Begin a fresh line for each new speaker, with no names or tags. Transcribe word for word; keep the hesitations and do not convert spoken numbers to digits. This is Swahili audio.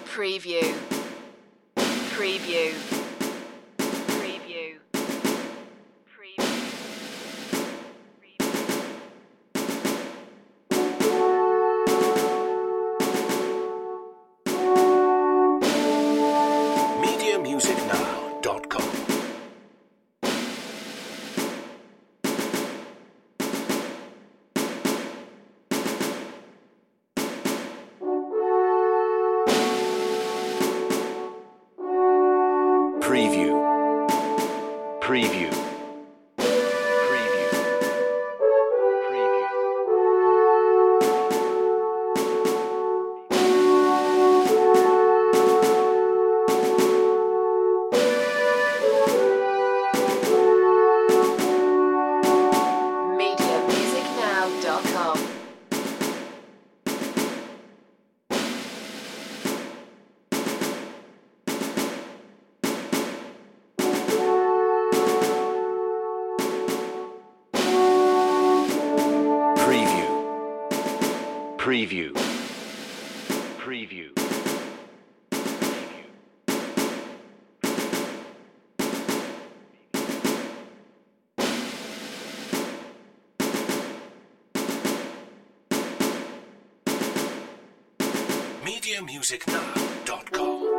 Preview. Preview. Preview. Preview.
media music now dot com. Preview. Preview. Preview. Preview.
media music now dot com.
Preview. Preview. media music now dot com.